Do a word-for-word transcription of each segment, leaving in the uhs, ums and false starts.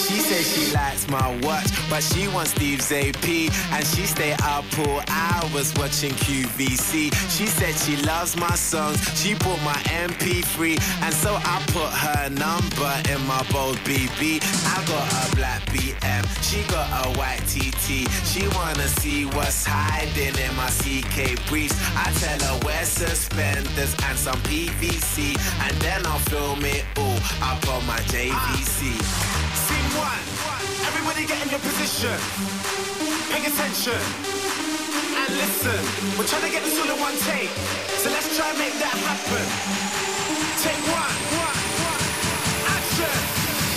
She says she likes my watch, but she wants Steve's A P, and she stay up all hours watching Q V C. She said she loves my songs, she bought my M P three, and so I put her number in my bold B B. I got a black B M, she got a white T T. She wanna see what's hiding in my C K briefs. I tell her wear suspenders and some P V C, and then I'll film it all up on my J V C. Scene one, everybody get in your position. Pay attention and listen. We're trying to get this all in one take, so let's try and make that happen. Take one, one, one, action.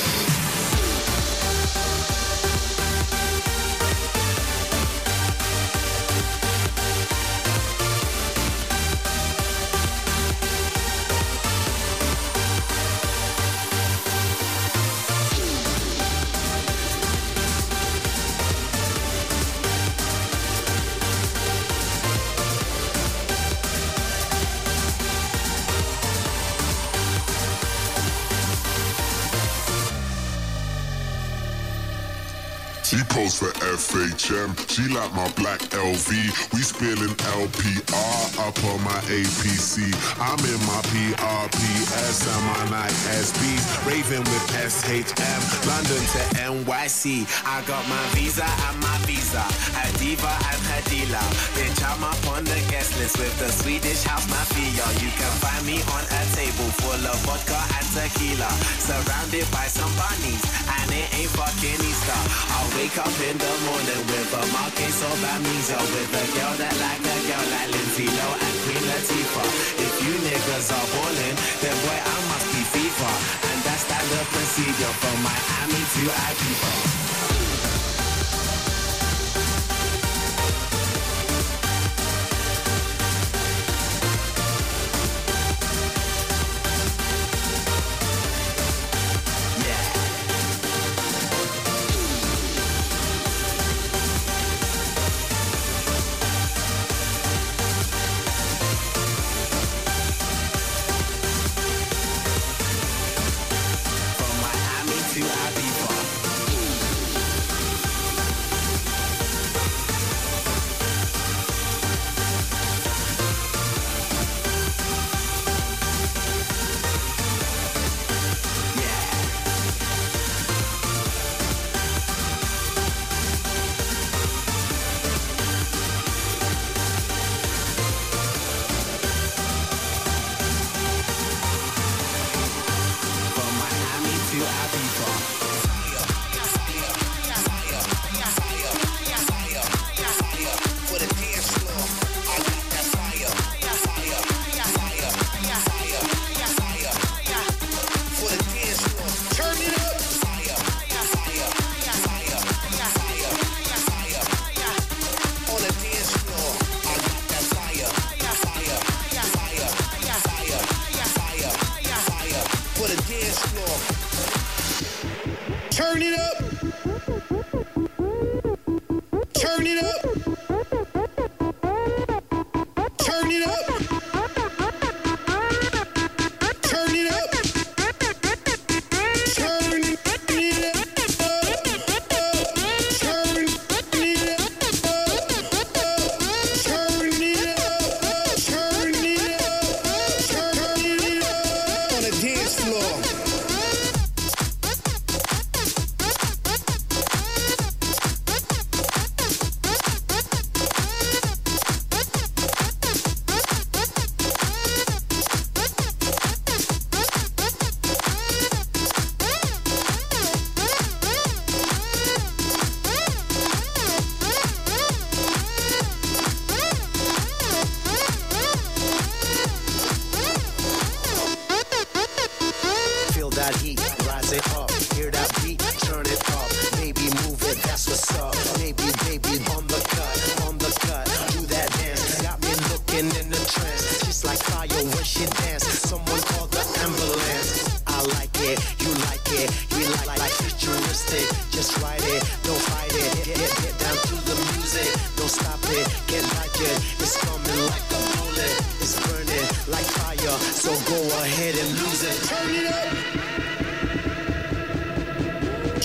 She posts for F H M, she like my black L V. We spilling L P R up on my A P C. I'm in my P R P S and my Nike S Bs, raving with S H M, London to N Y C. I got my visa and my visa, a diva and her dealer. Bitch, I'm up on the guest list with the Swedish house mafia. You can find me on a table full of vodka and tequila, surrounded by some bunnies, and it ain't fucking Easter. I'll wake up in the morning with a mild case of amnesia, with a girl that like a girl like Lindsay Low and Queen Latifah. If you niggas are ballin', then boy I must be FIFA, and that's standard procedure from Miami to Ibiza. Turn it up. Turn it up. Turn it up. Turn it up. Turn it up. Turn it up. Turn it up. Turn it up. Turn it up. On the dance floor.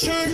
Turn.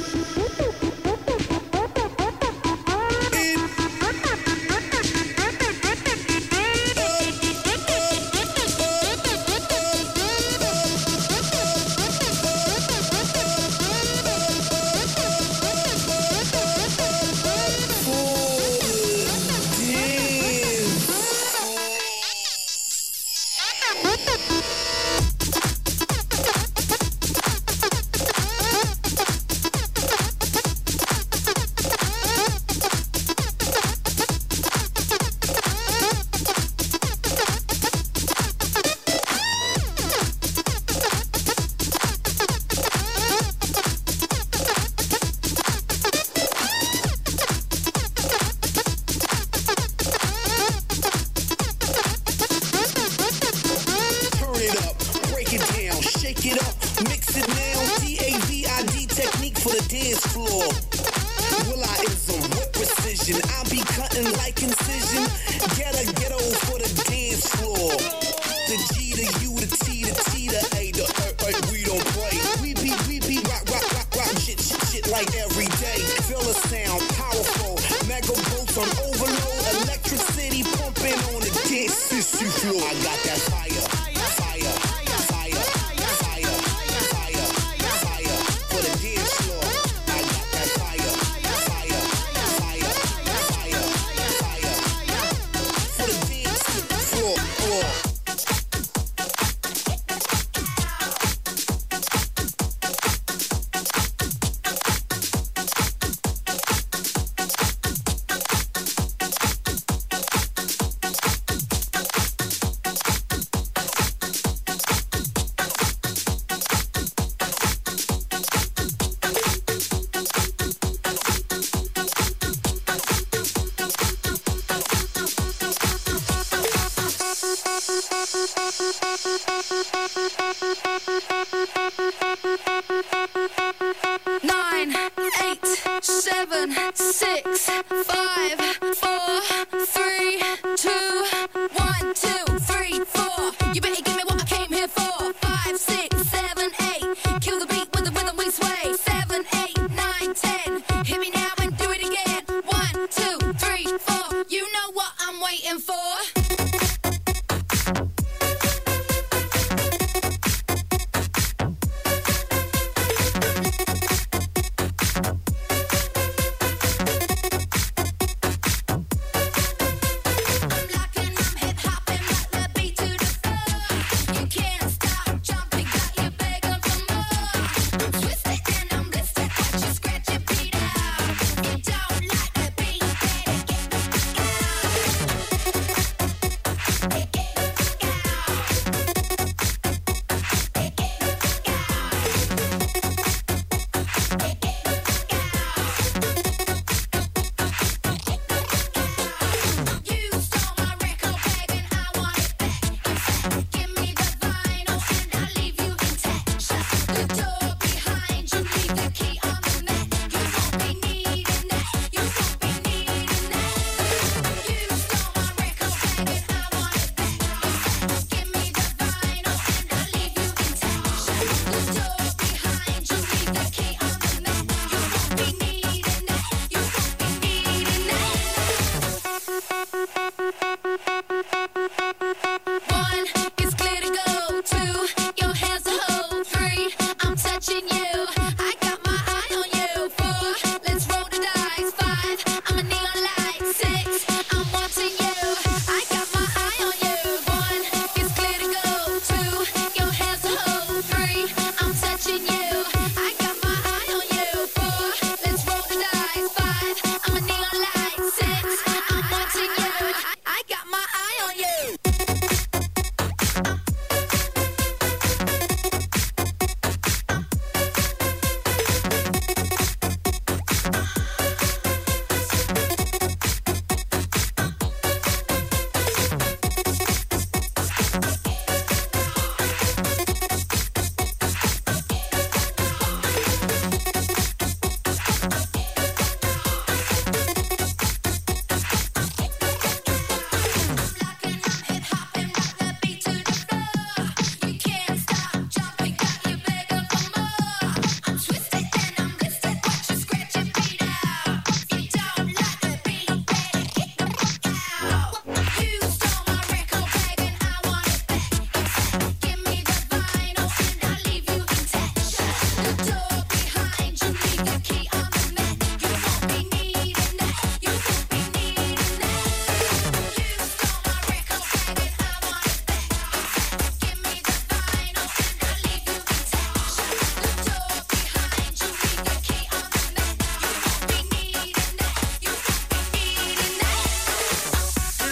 One, it's clear to go. Two, your hands to hold. Three, I'm touching you.